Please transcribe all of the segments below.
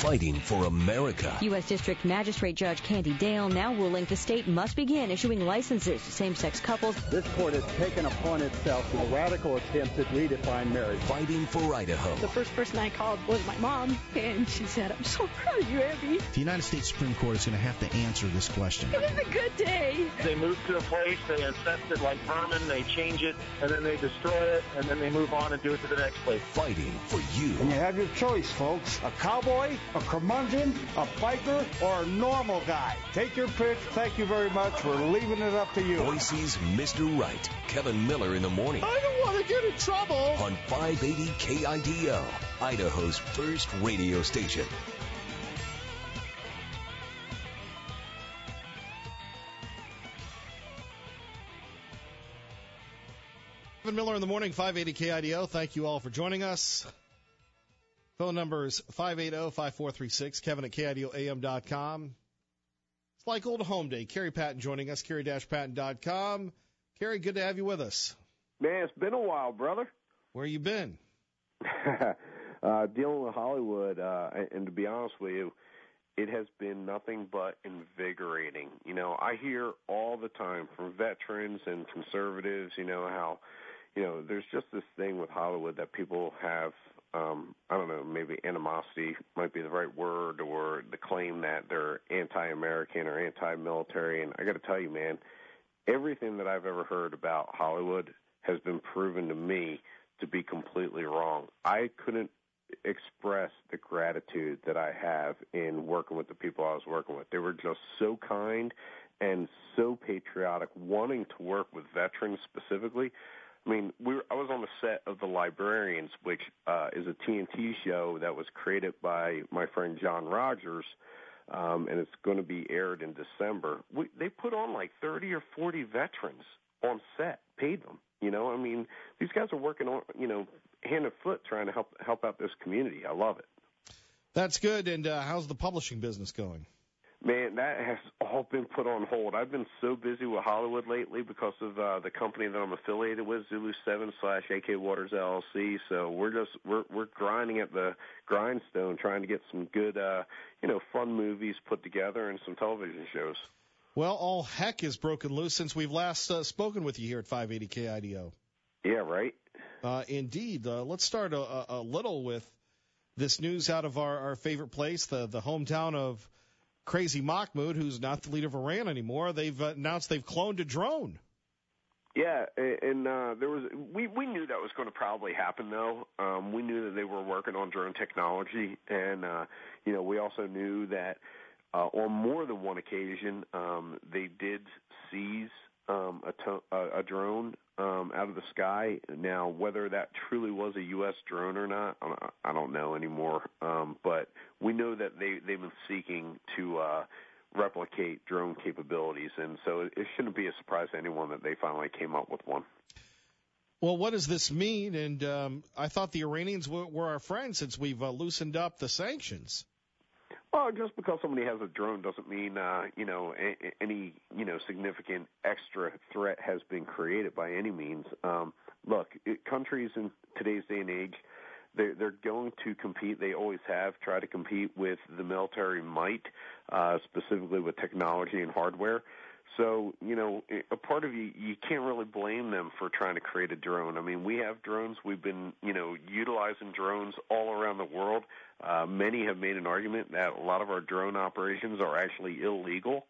fighting for America. U.S. District Magistrate Judge Candy Dale now ruling the state must begin issuing licenses to same-sex couples. This court has taken upon itself a radical attempt to redefine marriage. Fighting for Idaho. The first person I called was my mom, and she said, "I'm so proud of you, Abby." The United States Supreme Court is going to have to answer this question. It was a good day. They move to a place, they infest it like vermin, they change it, and then they destroy it, and then they move on and do it to the next place. Fighting for you. And you have your choice, folks. A cowboy, a curmudgeon, a biker, or a normal guy. Take your pick. Thank you very much. We're leaving it up to you. Boise's Mr. Right. Kevin Miller in the morning. I don't want to get in trouble. On 580 KIDO, Idaho's first radio station. Kevin Miller in the morning, 580 KIDO. Thank you all for joining us. Phone number is 580-5436, Kevin at KIDOAM.com. It's like old home day. Kerry Patton joining us, Kerry-Patton.com. Kerry, good to have you with us. Man, it's been a while, brother. Where you been? Dealing with Hollywood, and to be honest with you, it has been nothing but invigorating. You know, I hear all the time from veterans and conservatives, how, there's just this thing with Hollywood that people have, I don't know, maybe animosity might be the right word, or the claim that they're anti-American or anti-military. And I got to tell you, man, everything that I've ever heard about Hollywood has been proven to me to be completely wrong. I couldn't express the gratitude that I have in working with the people I was working with. They were just so kind and so patriotic, wanting to work with veterans specifically. I mean, I was on the set of The Librarians, which is a TNT show that was created by my friend John Rogers, and it's going to be aired in December. They put on like 30 or 40 veterans on set, paid them. I mean, these guys are working on, hand and foot trying to help out this community. I love it. That's good. And how's the publishing business going? Man, that has all been put on hold. I've been so busy with Hollywood lately because of the company that I'm affiliated with, Zulu7/AK Waters LLC. So we're grinding at the grindstone, trying to get some good, fun movies put together and some television shows. Well, all heck is broken loose since we've last spoken with you here at 580 KIDO. Yeah, right. Indeed. Let's start a little with this news out of our favorite place, the hometown of Crazy Mahmoud, who's not the leader of Iran anymore. They've announced they've cloned a drone. Yeah, and we knew that was going to probably happen, though. We knew that they were working on drone technology, and we also knew that on more than one occasion they did seize a drone out of the sky. Now, whether that truly was a U.S. drone or not, I don't know anymore. But we know that they've been seeking to replicate drone capabilities, and so it shouldn't be a surprise to anyone that they finally came up with one. Well, what does this mean? And I thought the Iranians were our friends since we've loosened up the sanctions. Well, just because somebody has a drone doesn't mean, any, significant extra threat has been created by any means. Look, countries in today's day and age, they're going to compete. They always have tried to compete with the military might, specifically with technology and hardware. So, a part of you can't really blame them for trying to create a drone. I mean, we have drones. We've been, utilizing drones all around the world. Many have made an argument that a lot of our drone operations are actually illegal.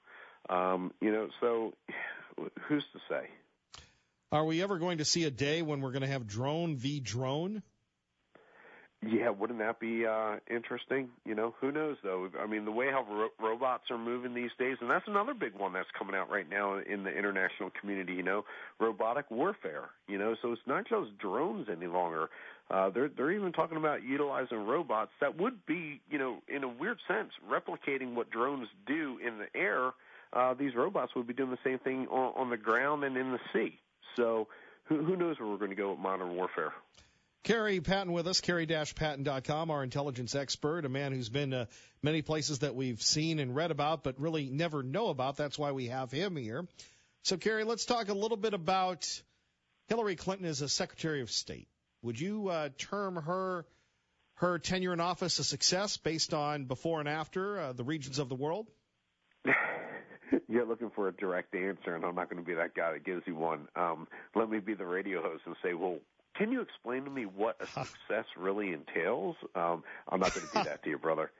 So who's to say? Are we ever going to see a day when we're going to have drone v. drone? Yeah, wouldn't that be interesting? Who knows, though? I mean, the way how robots are moving these days, and that's another big one that's coming out right now in the international community, robotic warfare, so it's not just drones any longer. They're even talking about utilizing robots that would be, in a weird sense, replicating what drones do in the air. These robots would be doing the same thing on the ground and in the sea. So who knows where we're going to go with modern warfare. Kerry Patton with us, Kerry-Patton.com, our intelligence expert, a man who's been to many places that we've seen and read about but really never know about. That's why we have him here. So, Kerry, let's talk a little bit about Hillary Clinton as a Secretary of State. Would you term her her tenure in office a success based on before and after the regions of the world? You're looking for a direct answer, and I'm not going to be that guy that gives you one. Let me be the radio host and say, well, can you explain to me what a success really entails? I'm not going to do that to you, brother.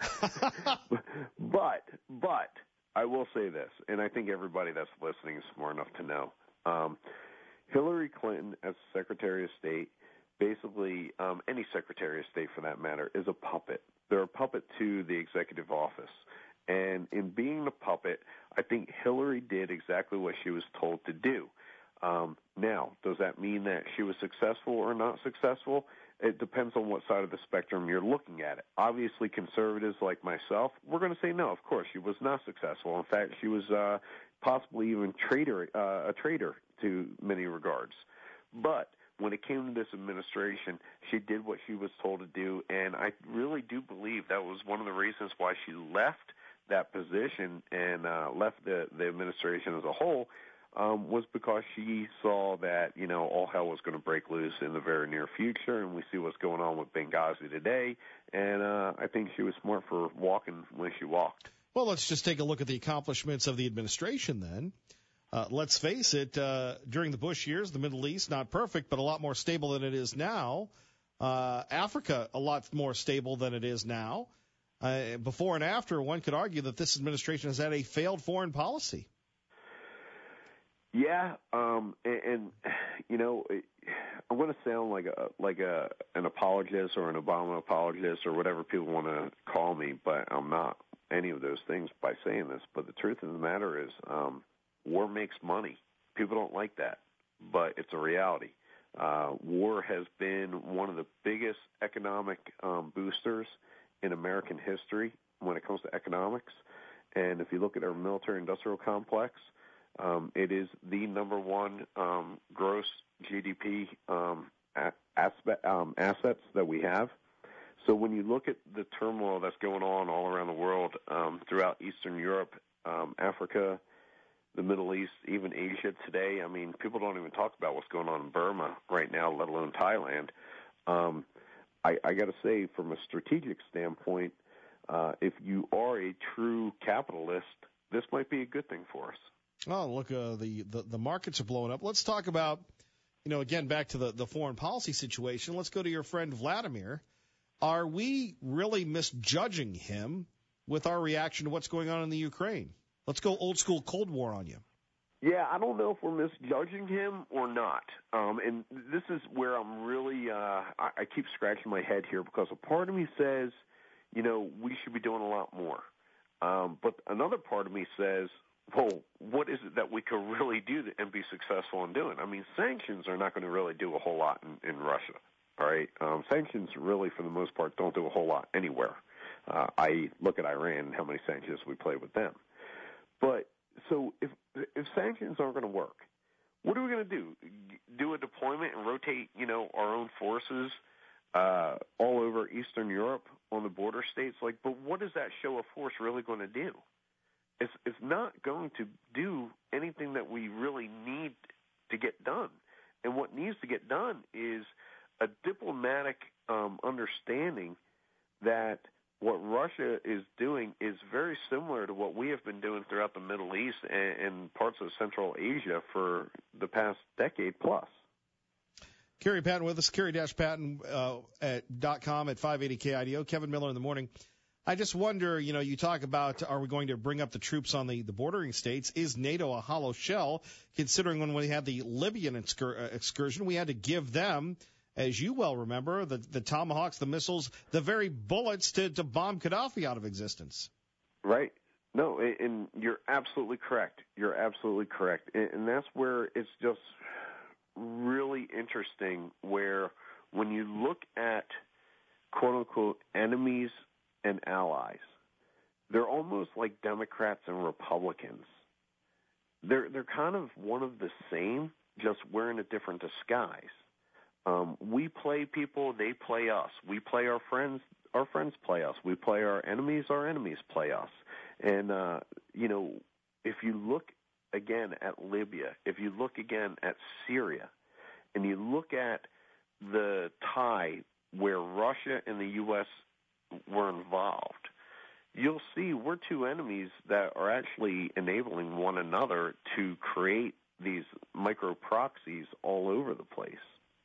But I will say this, and I think everybody that's listening is smart enough to know. Hillary Clinton, as Secretary of State, basically any Secretary of State for that matter, is a puppet. They're a puppet to the executive office. And in being the puppet, I think Hillary did exactly what she was told to do. Now, does that mean that she was successful or not successful? It depends on what side of the spectrum you're looking at it. Obviously, conservatives like myself, we're going to say no, of course, she was not successful. In fact, she was possibly even a traitor to many regards. But when it came to this administration, she did what she was told to do, and I really do believe that was one of the reasons why she left that position and left the administration as a whole, was because she saw that, all hell was going to break loose in the very near future, and we see what's going on with Benghazi today, and I think she was smart for walking when she walked. Well, let's just take a look at the accomplishments of the administration then. Let's face it, during the Bush years, the Middle East, not perfect, but a lot more stable than it is now. Africa, a lot more stable than it is now. Before and after, one could argue that this administration has had a failed foreign policy. Yeah, and I'm going to sound like an apologist or an Obama apologist or whatever people want to call me, but I'm not any of those things by saying this. But the truth of the matter is, war makes money. People don't like that, but it's a reality. War has been one of the biggest economic boosters in American history when it comes to economics. And if you look at our military-industrial complex, it is the number one gross GDP assets that we have. So when you look at the turmoil that's going on all around the world, throughout Eastern Europe, Africa, the Middle East, even Asia today, I mean, people don't even talk about what's going on in Burma right now, let alone Thailand. I got to say, from a strategic standpoint, if you are a true capitalist, this might be a good thing for us. Oh, look, the markets are blowing up. Let's talk about, again, back to the foreign policy situation. Let's go to your friend Vladimir. Are we really misjudging him with our reaction to what's going on in the Ukraine? Let's go old school Cold War on you. Yeah, I don't know if we're misjudging him or not. And this is where I'm really, I keep scratching my head here because a part of me says, we should be doing a lot more. But another part of me says, well, what is it that we could really do and be successful in doing? I mean, sanctions are not going to really do a whole lot in Russia, all right? Sanctions really, for the most part, don't do a whole lot anywhere. I look at Iran and how many sanctions we play with them. But so if sanctions aren't going to work, what are we going to do? Do a deployment and rotate, our own forces all over Eastern Europe on the border states? But what is that show of force really going to do? It's not going to do anything that we really need to get done. And what needs to get done is a diplomatic understanding that what Russia is doing is very similar to what we have been doing throughout the Middle East and parts of Central Asia for the past decade plus. Kerry Patton with us, Kerry-Patton at .com at 580 KIDO. Kevin Miller in the morning. I just wonder, you talk about, are we going to bring up the troops on the bordering states? Is NATO a hollow shell, considering when we had the Libyan excursion, we had to give them, as you well remember, the Tomahawks, the missiles, the very bullets to bomb Gaddafi out of existence. Right. No, and you're absolutely correct. You're absolutely correct. And that's where it's just really interesting, where when you look at, quote-unquote, enemies and allies, they're almost like Democrats and Republicans. They're kind of one of the same, just wearing a different disguise. We play people, they play us. We play our friends play us. We play our enemies play us. And, if you look again at Libya, if you look again at Syria, and you look at the tie where Russia and the U.S. were involved, you'll see we're two enemies that are actually enabling one another to create these micro-proxies all over the place.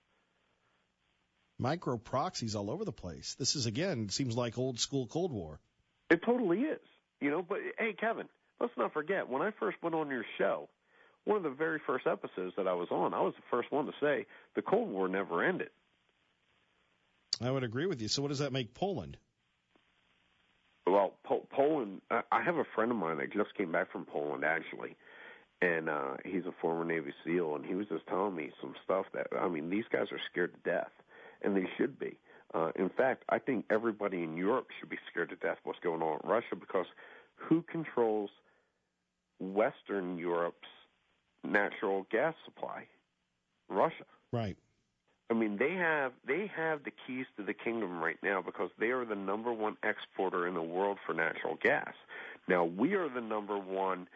Micro-proxies all over the place. This is, again, seems like old-school Cold War. It totally is. But, hey, Kevin, let's not forget, when I first went on your show, one of the very first episodes that I was on, I was the first one to say the Cold War never ended. I would agree with you. So what does that make Poland? Well, Poland, I have a friend of mine that just came back from Poland, actually, and he's a former Navy SEAL, and he was just telling me some stuff that, these guys are scared to death, and they should be. In fact, I think everybody in Europe should be scared to death what's going on in Russia, because who controls Western Europe's natural gas supply? Russia. Right. They have the keys to the kingdom right now because they are the number one exporter in the world for natural gas. Now, we are the number one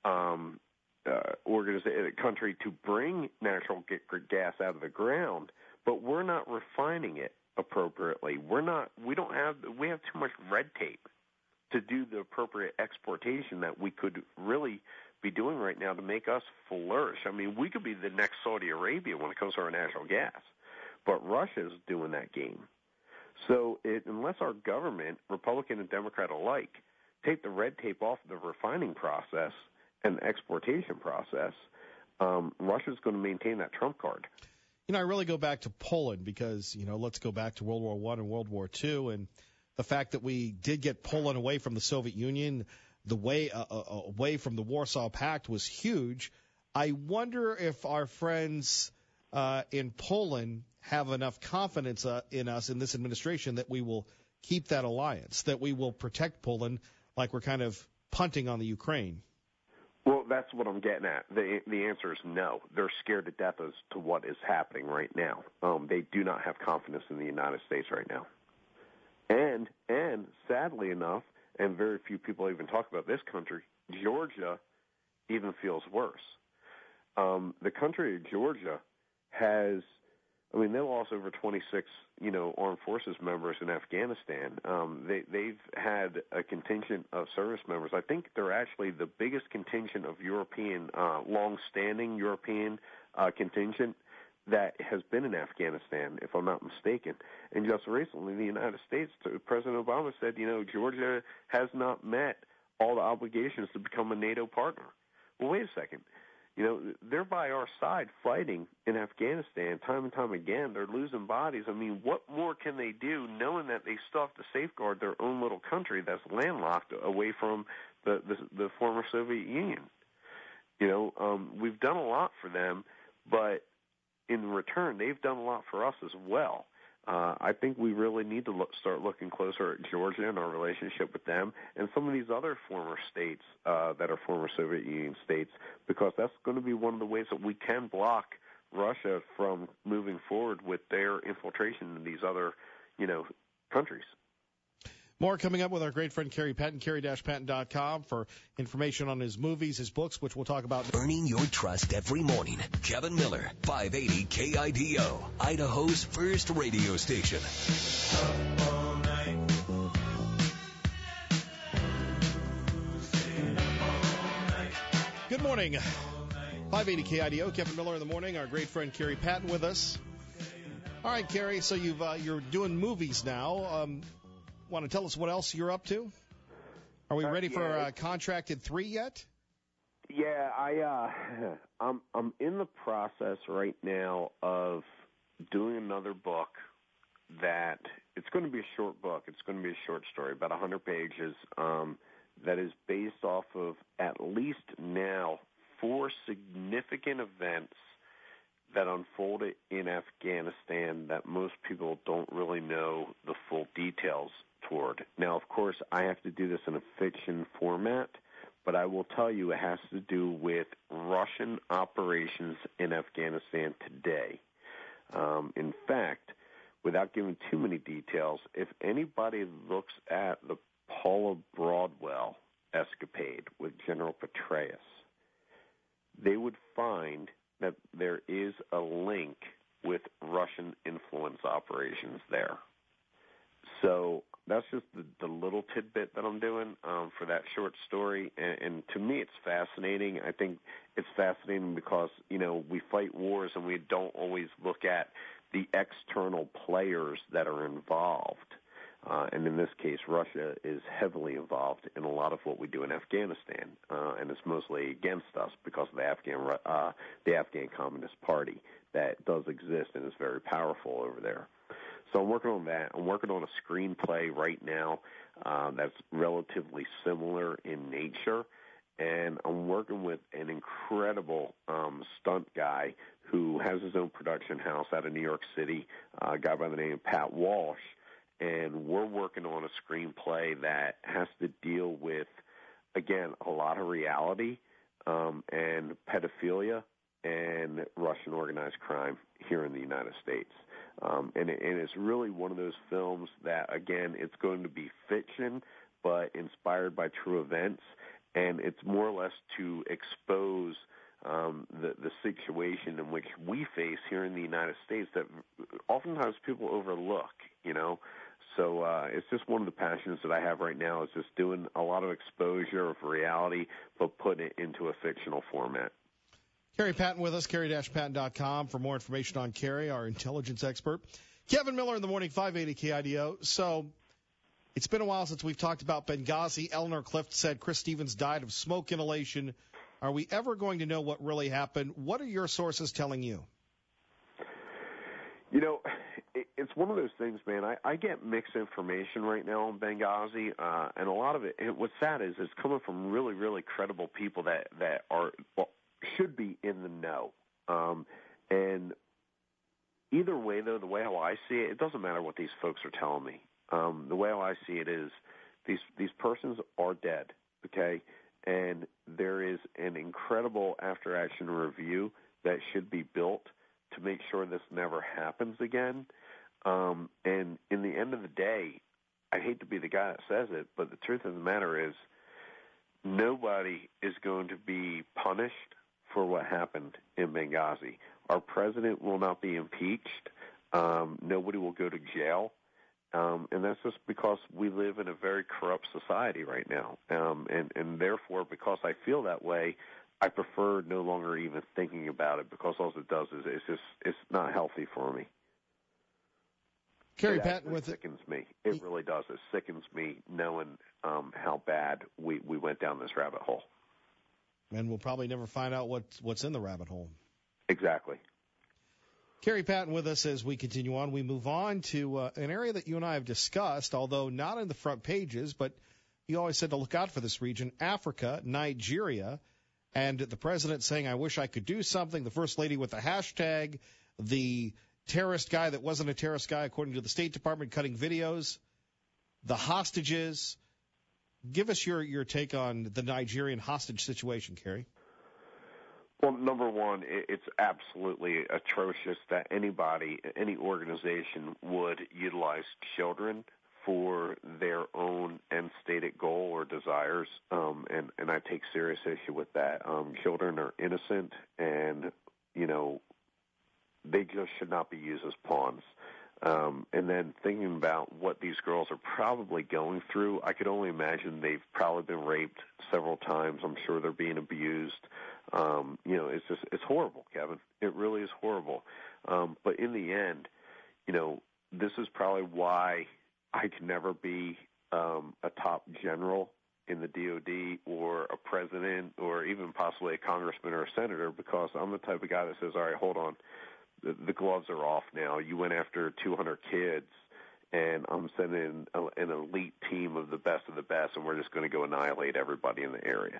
country to bring natural gas out of the ground, but we're not refining it appropriately. We have too much red tape to do the appropriate exportation that we could really be doing right now to make us flourish. We could be the next Saudi Arabia when it comes to our natural gas. But Russia's doing that game. So unless our government, Republican and Democrat alike, take the red tape off the refining process and the exportation process, Russia's going to maintain that trump card. I really go back to Poland because, let's go back to World War I and World War II, and the fact that we did get Poland away from the Soviet Union, the way away from the Warsaw Pact was huge. I wonder if our friends in Poland have enough confidence in us, in this administration, that we will keep that alliance, that we will protect Poland like we're kind of punting on the Ukraine. Well, that's what I'm getting at. The answer is no. They're scared to death as to what is happening right now. They do not have confidence in the United States right now. And sadly enough, and very few people even talk about this country, Georgia even feels worse. The country of Georgia has, they lost over 26, armed forces members in Afghanistan. They've had a contingent of service members. I think they're actually the biggest contingent of European, long-standing European contingent that has been in Afghanistan, if I'm not mistaken. And just recently, the United States, President Obama said, Georgia has not met all the obligations to become a NATO partner. Well, wait a second. They're by our side fighting in Afghanistan time and time again. They're losing bodies. What more can they do knowing that they still have to safeguard their own little country that's landlocked away from the former Soviet Union? We've done a lot for them, but in return, they've done a lot for us as well. I think we really need to start looking closer at Georgia and our relationship with them and some of these other former states that are former Soviet Union states, because that's going to be one of the ways that we can block Russia from moving forward with their infiltration in these other, countries. More coming up with our great friend Kerry Patton, kerry-patton.com for information on his movies, his books, which we'll talk about. Earning your trust every morning. Kevin Miller, 580 KIDO, Idaho's first radio station. Good morning. 580 KIDO, Kevin Miller in the morning. Our great friend Kerry Patton with us. All right, Kerry, so you're doing movies now. Want to tell us what else you're up to? Are we ready for Contracted 3 yet? Yeah, I'm in the process right now of doing another book that it's going to be a short book. It's going to be a short story, about 100 pages, that is based off of at least now 4 significant events that unfolded in Afghanistan that most people don't really know the full details toward. Now, of course, I have to do this in a fiction format, but I will tell you it has to do with Russian operations in Afghanistan today. In fact, without giving too many details, if anybody looks at the Paula Broadwell escapade with General Petraeus, they would find that there is a link with Russian influence operations there. tidbit that I'm doing for that short story, and to me it's fascinating. I think it's fascinating because, we fight wars and we don't always look at the external players that are involved. And in this case, Russia is heavily involved in a lot of what we do in Afghanistan, and it's mostly against us because of the Afghan Communist Party that does exist and is very powerful over there. So I'm working on that. I'm working on a screenplay right now that's relatively similar in nature, and I'm working with an incredible stunt guy who has his own production house out of New York City, a guy by the name of Pat Walsh, and we're working on a screenplay that has to deal with, again, a lot of reality and pedophilia and Russian organized crime here in the United States. And it's really one of those films that, again, it's going to be fiction, but inspired by true events, and it's more or less to expose the situation in which we face here in the United States that oftentimes people overlook, So it's just one of the passions that I have right now is just doing a lot of exposure of reality, but putting it into a fictional format. Kerry Patton with us, kerry-patton.com for more information on Kerry, our intelligence expert. Kevin Miller in the morning, 580 KIDO. So it's been a while since we've talked about Benghazi. Eleanor Clift said Chris Stevens died of smoke inhalation. Are we ever going to know what really happened? What are your sources telling you? It's one of those things, man. I get mixed information right now on Benghazi, and a lot of it, what's sad is it's coming from really, really credible people that should be in the know. And either way, though, the way how I see it, it doesn't matter what these folks are telling me. The way how I see it is these persons are dead, okay? And there is an incredible after-action review that should be built to make sure this never happens again. And in the end of the day, I hate to be the guy that says it, but the truth of the matter is nobody is going to be punished for what happened in Benghazi. Our president will not be impeached. Nobody will go to jail. And that's just because we live in a very corrupt society right now. And therefore, because I feel that way, I prefer no longer even thinking about it because all it does is it's not healthy for me. Kerry Patton with sickens me. It really does. It sickens me knowing how bad we went down this rabbit hole. And we'll probably never find out what's in the rabbit hole. Exactly. Kerry Patton with us as we continue on. We move on to an area that you and I have discussed, although not in the front pages, but you always said to look out for this region, Africa, Nigeria, and the president saying, I wish I could do something, the first lady with the hashtag, the terrorist guy that wasn't a terrorist guy, according to the State Department, cutting videos, the hostages. Give us your take on the Nigerian hostage situation, Kerry. Well, number one, it's absolutely atrocious that anybody, any organization would utilize children for their own end-stated goal or desires, and I take serious issue with that. Children are innocent, and, they just should not be used as pawns. And then thinking about what these girls are probably going through, I could only imagine they've probably been raped several times. I'm sure they're being abused. It's horrible, Kevin. It really is horrible. But in the end, this is probably why I can never be a top general in the DOD or a president or even possibly a congressman or a senator, because I'm the type of guy that says, all right, hold on. The gloves are off now. You went after 200 kids, and I'm sending an elite team of the best, and we're just going to go annihilate everybody in the area.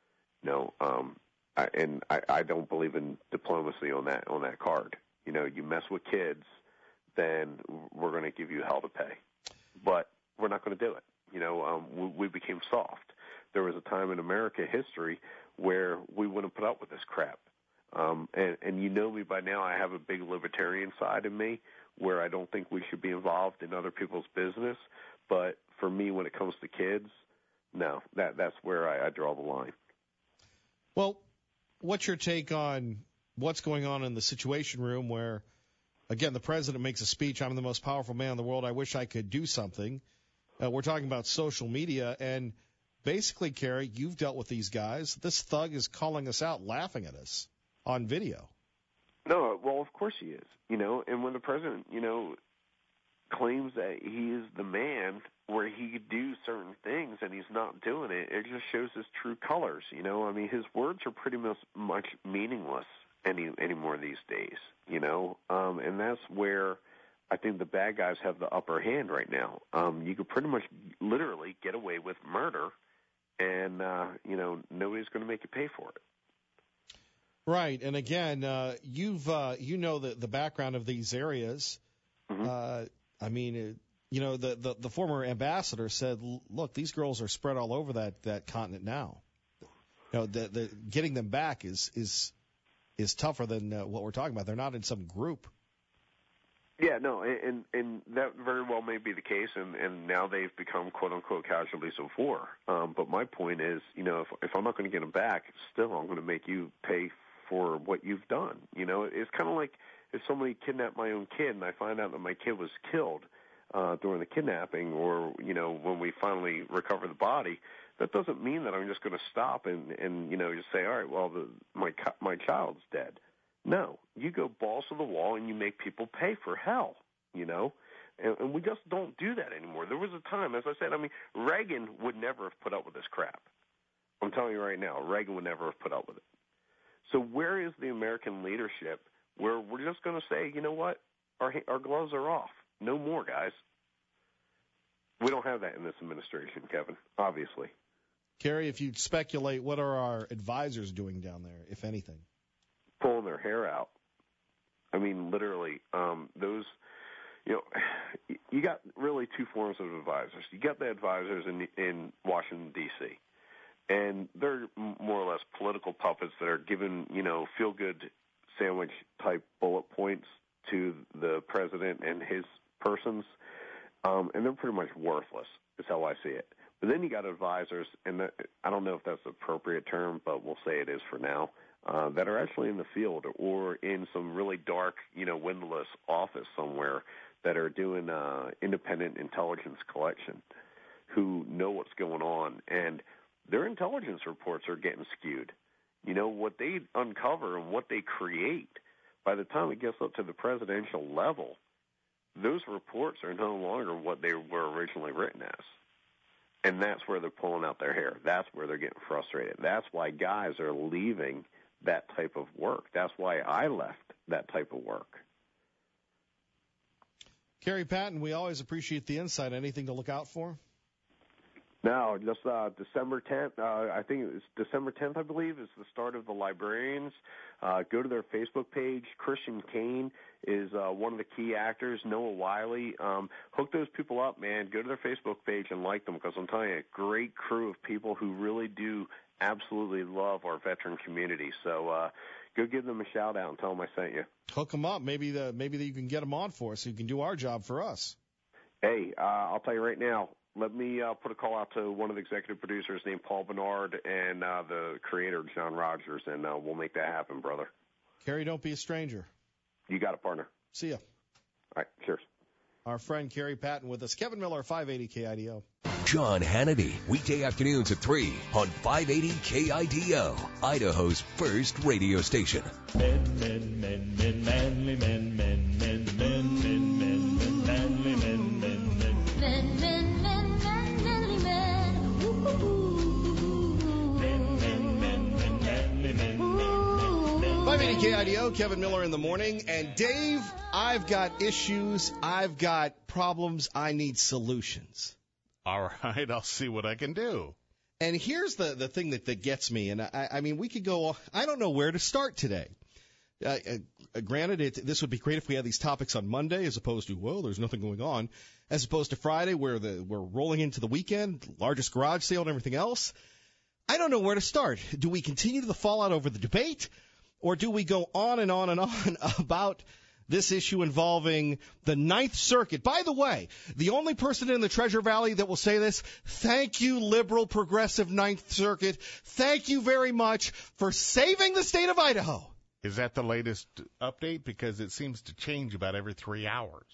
I don't believe in diplomacy on that card. You mess with kids, then we're going to give you hell to pay. But we're not going to do it. We became soft. There was a time in American history where we wouldn't put up with this crap. And you know me by now, I have a big libertarian side in me where I don't think we should be involved in other people's business. But for me, when it comes to kids, no, that's where I draw the line. Well, what's your take on what's going on in the Situation Room where, again, the president makes a speech, I'm the most powerful man in the world, I wish I could do something. We're talking about social media, and basically, Kerry, you've dealt with these guys. This thug is calling us out, laughing at us on video. No, well, of course he is. And when the president, claims that he is the man where he could do certain things and he's not doing it, it just shows his true colors. I mean, his words are pretty much meaningless anymore these days, and that's where I think the bad guys have the upper hand right now. You could pretty much literally get away with murder, and, nobody's going to make you pay for it. Right. And again, the background of these areas. Mm-hmm. The former ambassador said, look, these girls are spread all over that continent now. The getting them back is tougher than what we're talking about. They're not in some group. Yeah, no, and that very well may be the case, and now they've become quote-unquote casualties of war. But my point is, if I'm not going to get them back, still I'm going to make you pay for what you've done. It's kind of like if somebody kidnapped my own kid and I find out that my kid was killed during the kidnapping, or, when we finally recover the body, that doesn't mean that I'm just going to stop and just say, all right, well, my child's dead. No, you go balls to the wall and you make people pay for hell, and we just don't do that anymore. There was a time, as I said, Reagan would never have put up with this crap. I'm telling you right now, Reagan would never have put up with it. So where is the American leadership where we're just going to say, you know what, our gloves are off. No more, guys. We don't have that in this administration, Kevin, obviously. Kerry, if you'd speculate, what are our advisors doing down there, if anything? Pulling their hair out. Literally, those, you got really two forms of advisors. You got the advisors in Washington, D.C., and they're more or less political puppets that are given, feel-good sandwich-type bullet points to the president and his persons, and they're pretty much worthless, is how I see it. But then you got advisors, and I don't know if that's the appropriate term, but we'll say it is for now, that are actually in the field or in some really dark, windowless office somewhere that are doing independent intelligence collection, who know what's going on, and their intelligence reports are getting skewed. What they uncover and what they create, by the time it gets up to the presidential level, those reports are no longer what they were originally written as. And that's where they're pulling out their hair. That's where they're getting frustrated. That's why guys are leaving that type of work. That's why I left that type of work. Kerry Patton, we always appreciate the insight. Anything to look out for? No, just December 10th. I think it's December 10th, I believe, is the start of the Librarians. Go to their Facebook page. Christian Kane is one of the key actors. Noah Wiley. Hook those people up, man. Go to their Facebook page and like them, because I'm telling you, a great crew of people who really do absolutely love our veteran community. So go give them a shout-out and tell them I sent you. Hook them up. Maybe that you can get them on for us so you can do our job for us. Hey, I'll tell you right now. Let me put a call out to one of the executive producers named Paul Bernard and the creator, John Rogers, and we'll make that happen, brother. Kerry, don't be a stranger. You got it, partner. See ya. All right, cheers. Our friend Kerry Patton with us. Kevin Miller, 580 KIDO. John Hannity, weekday afternoons at 3 on 580 KIDO, Idaho's first radio station. Men, men, men, men, manly men, men, men, men, men, men, men, manly men, men, men, men, men, men, manly men, men, men, men, men, manly men, 580 KIDO, Kevin Miller in the morning. And Dave, I've got issues, I've got problems, I need solutions. All right, I'll see what I can do. And here's the thing that gets me, and I mean, we could go, I don't know where to start today. Granted, this would be great if we had these topics on Monday as opposed to, well, there's nothing going on, as opposed to Friday where we're rolling into the weekend, largest garage sale and everything else. I don't know where to start. Do we continue the fallout over the debate, or do we go on and on and on about this issue involving the Ninth Circuit? By the way, the only person in the Treasure Valley that will say this, thank you, liberal, progressive Ninth Circuit. Thank you very much for saving the state of Idaho. Is that the latest update? Because it seems to change about every 3 hours.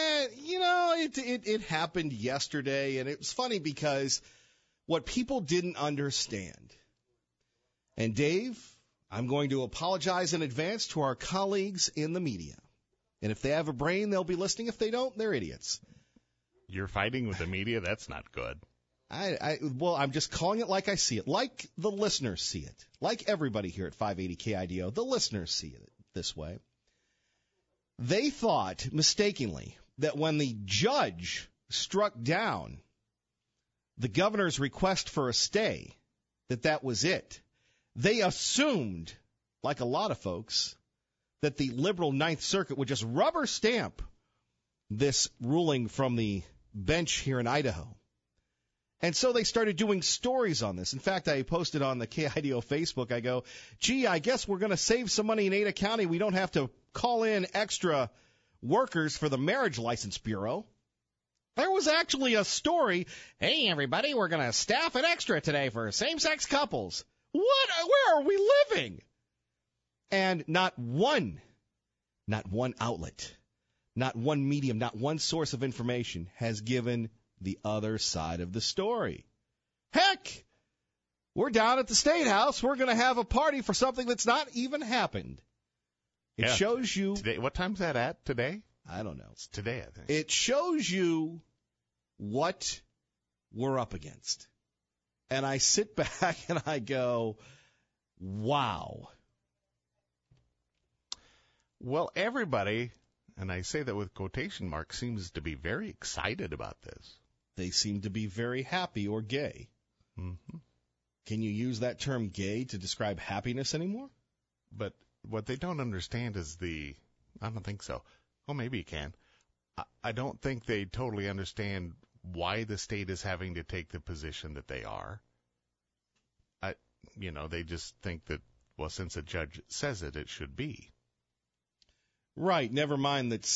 It happened yesterday, and it was funny because what people didn't understand, and Dave, I'm going to apologize in advance to our colleagues in the media. And if they have a brain, they'll be listening. If they don't, they're idiots. You're fighting with the media? That's not good. I'm just calling it like I see it, like the listeners see it, like everybody here at 580 KIDO. The listeners see it this way. They thought mistakenly that when the judge struck down the governor's request for a stay, that was it. They assumed, like a lot of folks, that the liberal Ninth Circuit would just rubber stamp this ruling from the bench here in Idaho. And so they started doing stories on this. In fact, I posted on the KIDO Facebook, I go, gee, I guess we're going to save some money in Ada County. We don't have to call in extra workers for the Marriage License Bureau. There was actually a story, hey, everybody, we're going to staff an extra today for same-sex couples. What? Where are we living? And not one outlet, not one medium, not one source of information has given the other side of the story. Heck, we're down at the State House. We're going to have a party for something that's not even happened. It shows you. Today, what time's that at today? I don't know. It's today, I think. It shows you what we're up against. And I sit back and I go, wow. Well, everybody, and I say that with quotation marks, seems to be very excited about this. They seem to be very happy or gay. Mm-hmm. Can you use that term gay to describe happiness anymore? But what they don't understand is I don't think so. Well, maybe you can. I don't think they totally understand why the state is having to take the position that they are. They just think that, well, since a judge says it, it should be. Right. Never mind that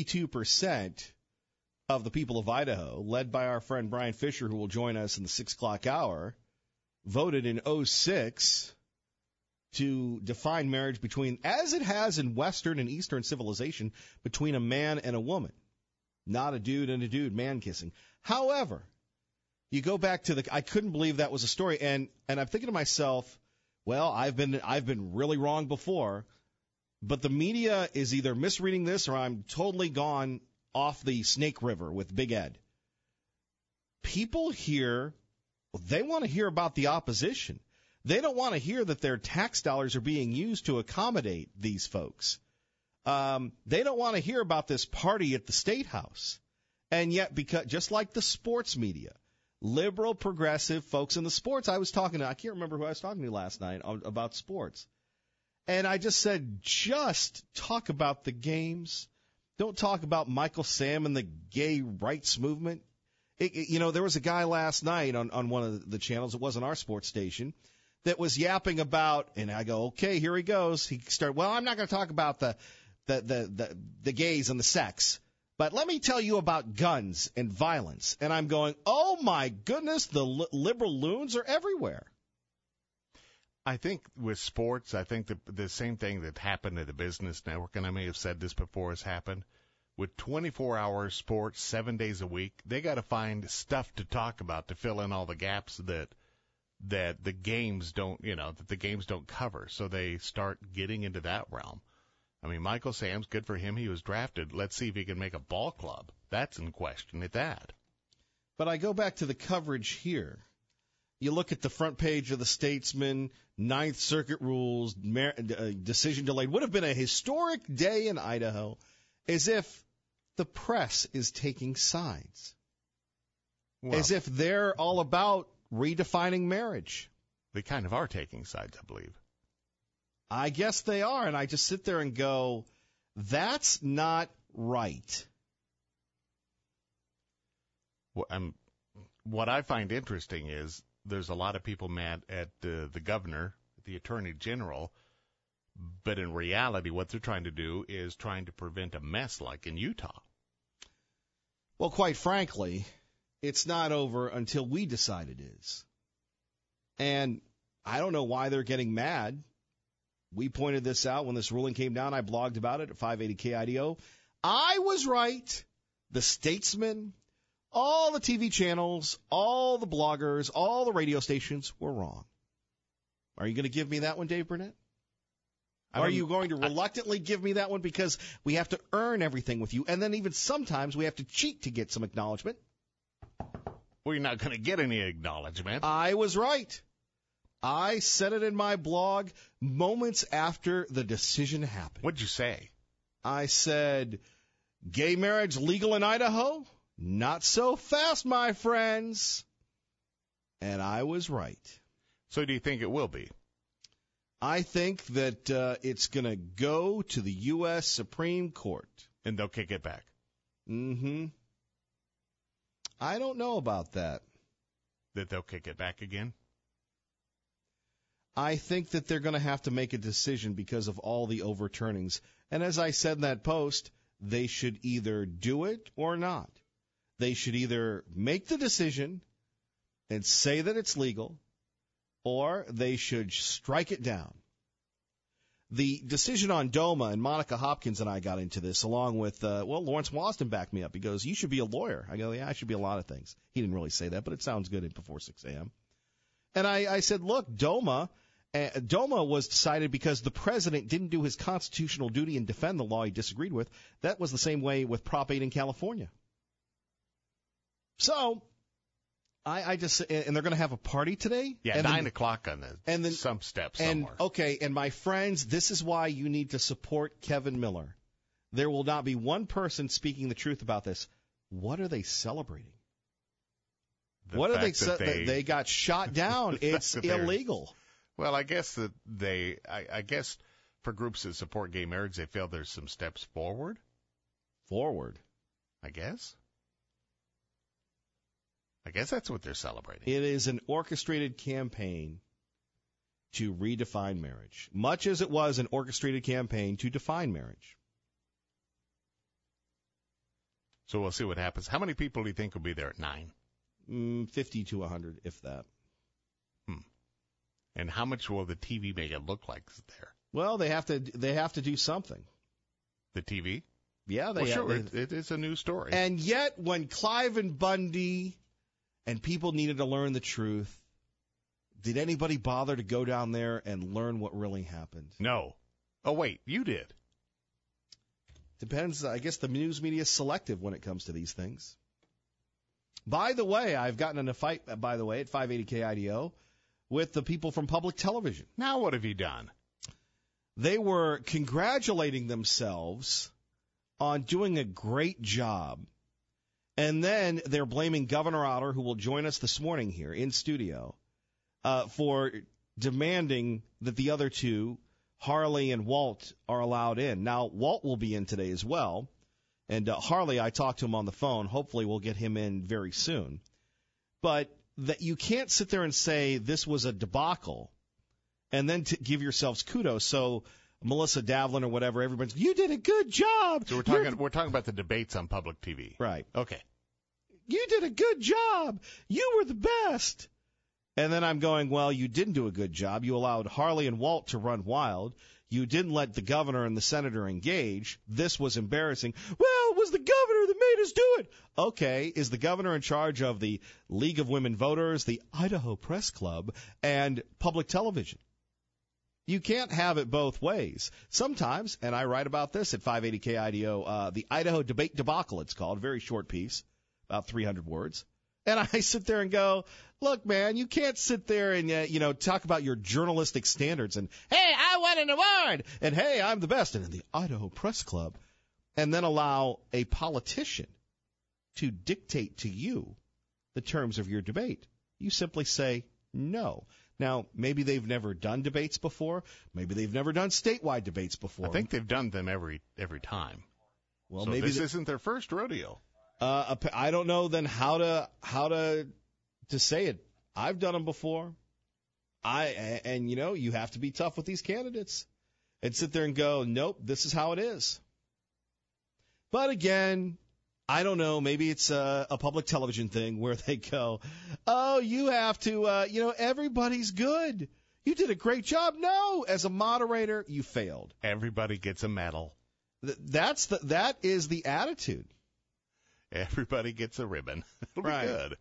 62% of the people of Idaho, led by our friend Brian Fisher, who will join us in the 6 o'clock hour, voted in 2006 to define marriage between, as it has in Western and Eastern civilization, between a man and a woman. Not a dude and a dude, man kissing. However, you go back to I couldn't believe that was a story, and I'm thinking to myself, well, I've been really wrong before, but the media is either misreading this or I'm totally gone off the Snake River with Big Ed. People here, they want to hear about the opposition. They don't want to hear that their tax dollars are being used to accommodate these folks. They don't want to hear about this party at the State House. And yet, because just like the sports media, liberal, progressive folks in the sports, I can't remember who I was talking to last night about sports. And I just said, just talk about the games. Don't talk about Michael Sam and the gay rights movement. There was a guy last night on one of the channels, it wasn't our sports station, that was yapping about, and I go, okay, here he goes. He started, well, I'm not going to talk about the gays and the sex, but let me tell you about guns and violence. And I'm going, oh my goodness, the liberal loons are everywhere. I think with sports, I think the same thing that happened at the Business Network, and I may have said this before, has happened. With 24-hour sports, 7 days a week, they got to find stuff to talk about to fill in all the gaps that the games don't, that the games don't cover. So they start getting into that realm. I mean, Michael Sam's good for him. He was drafted. Let's see if he can make a ball club. That's in question at that. But I go back to the coverage here. You look at the front page of the Statesman, Ninth Circuit rules, decision delayed. Would have been a historic day in Idaho, as if the press is taking sides. Well, as if they're all about redefining marriage. They kind of are taking sides, I believe. I guess they are, and I just sit there and go, that's not right. What I find interesting is there's a lot of people mad at the governor, the attorney general, but in reality what they're trying to do is trying to prevent a mess like in Utah. Well, quite frankly, it's not over until we decide it is. And I don't know why they're getting mad. We pointed this out when this ruling came down. I blogged about it at 580 KIDO. I was right. The Statesman, all the TV channels, all the bloggers, all the radio stations were wrong. Are you going to give me that one, Dave Burnett? Are you going to reluctantly give me that one because we have to earn everything with you, and then even sometimes we have to cheat to get some acknowledgement? Well, you're not going to get any acknowledgement. I was right. I said it in my blog moments after the decision happened. What'd you say? I said, gay marriage legal in Idaho? Not so fast, my friends. And I was right. So do you think it will be? I think that it's going to go to the U.S. Supreme Court. And they'll kick it back. Mm-hmm. I don't know about that. That they'll kick it back again? I think that they're going to have to make a decision because of all the overturnings. And as I said in that post, they should either do it or not. They should either make the decision and say that it's legal, or they should strike it down. The decision on DOMA, and Monica Hopkins and I got into this, along with, Lawrence Wasden backed me up. He goes, you should be a lawyer. I go, yeah, I should be a lot of things. He didn't really say that, but it sounds good before 6 a.m. And I said, look, DOMA was decided because the president didn't do his constitutional duty and defend the law he disagreed with. That was the same way with Prop 8 in California. So I just, and they're going to have a party today? Yeah, and 9 o'clock on some steps somewhere. And my friends, this is why you need to support Kevin Miller. There will not be one person speaking the truth about this. What are they celebrating? What are they got shot down. It's illegal. Well, I guess that I guess for groups that support gay marriage, they feel there's some steps forward. I guess that's what they're celebrating. It is an orchestrated campaign to redefine marriage, much as it was an orchestrated campaign to define marriage. So we'll see what happens. How many people do you think will be there at 9? 50 to 100, if that. And how much will the TV make it look like there? Well, they have to do something. The TV? Yeah, it is a news story. And yet, when Cliven Bundy and people needed to learn the truth, did anybody bother to go down there and learn what really happened? No. Oh, wait, you did. Depends. I guess the news media is selective when it comes to these things. By the way, I've gotten in a fight, at 580 KIDO, with the people from public television. Now what have you done? They were congratulating themselves on doing a great job. And then they're blaming Governor Otter, who will join us this morning here in studio, for demanding that the other two, Harley and Walt, are allowed in. Now, Walt will be in today as well. And Harley, I talked to him on the phone. Hopefully we'll get him in very soon. But that you can't sit there and say this was a debacle and then to give yourselves kudos. So Melissa Davlin or whatever, everybody's, you did a good job. So we're talking about the debates on public TV. Right. Okay. You did a good job. You were the best. And then I'm going, well, you didn't do a good job. You allowed Harley and Walt to run wild. You didn't let the governor and the senator engage. This was embarrassing. Well, it was the governor that made us do it. Okay, is the governor in charge of the League of Women Voters, the Idaho Press Club, and public television? You can't have it both ways. Sometimes, and I write about this at 580 KIDO, the Idaho Debate Debacle, it's called, very short piece, about 300 words. And I sit there and go, look, man, you can't sit there and, talk about your journalistic standards and, hey, I won an award, and hey, I'm the best, and in the Idaho Press Club, and then allow a politician to dictate to you the terms of your debate. You simply say no. Now, maybe they've never done debates before. Maybe they've never done statewide debates before. I think they've done them every time. Well, so maybe this isn't their first rodeo. I don't know then how to say it. I've done them before. You have to be tough with these candidates and sit there and go, nope, this is how it is. But again, I don't know. Maybe it's a public television thing where they go, oh, you have to, everybody's good. You did a great job. No, as a moderator, you failed. Everybody gets a medal. That is the attitude. Everybody gets a ribbon. It'll Right. be good.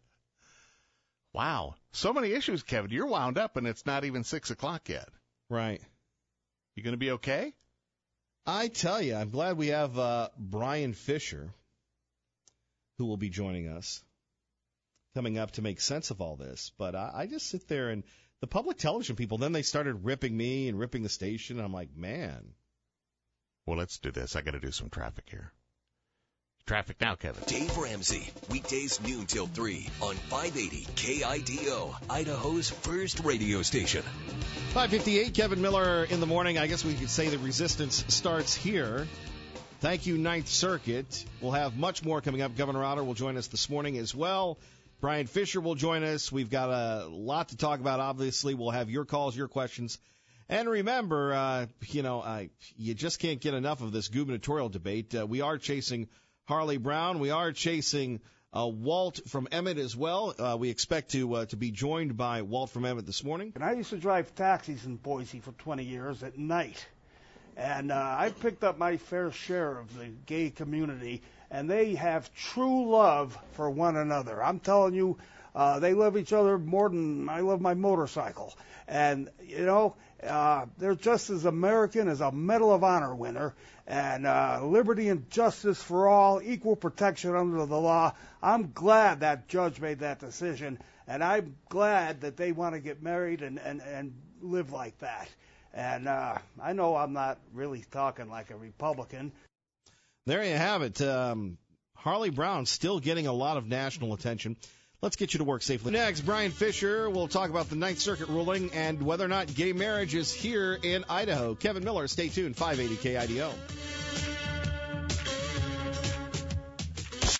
Wow. So many issues, Kevin. You're wound up, and it's not even 6 o'clock yet. Right. You going to be okay? I tell you, I'm glad we have Brian Fisher, who will be joining us, coming up to make sense of all this. But I just sit there, and the public television people, then they started ripping me and ripping the station, and I'm like, man. Well, let's do this. I got to do some traffic here. Traffic now, Kevin. Dave Ramsey, weekdays noon till 3 on 580 KIDO, Idaho's first radio station. 5:58, Kevin Miller in the morning. I guess we could say the resistance starts here. Thank you, Ninth Circuit. We'll have much more coming up. Governor Otter will join us this morning as well. Brian Fisher will join us. We've got a lot to talk about, obviously. We'll have your calls, your questions. And remember, you just can't get enough of this gubernatorial debate. We are chasing Harley Brown. We are chasing Walt from Emmett as well. We expect to be joined by Walt from Emmett this morning. And I used to drive taxis in Boise for 20 years at night. And I picked up my fair share of the gay community, and they have true love for one another. I'm telling you, they love each other more than I love my motorcycle. And, they're just as American as a Medal of Honor winner. And liberty and justice for all, equal protection under the law. I'm glad that judge made that decision, and I'm glad that they want to get married and live like that. And I know I'm not really talking like a Republican. There you have it. Harley Brown still getting a lot of national attention. Let's get you to work safely. Next, Brian Fisher will talk about the Ninth Circuit ruling and whether or not gay marriage is here in Idaho. Kevin Miller, stay tuned, 580 KIDO.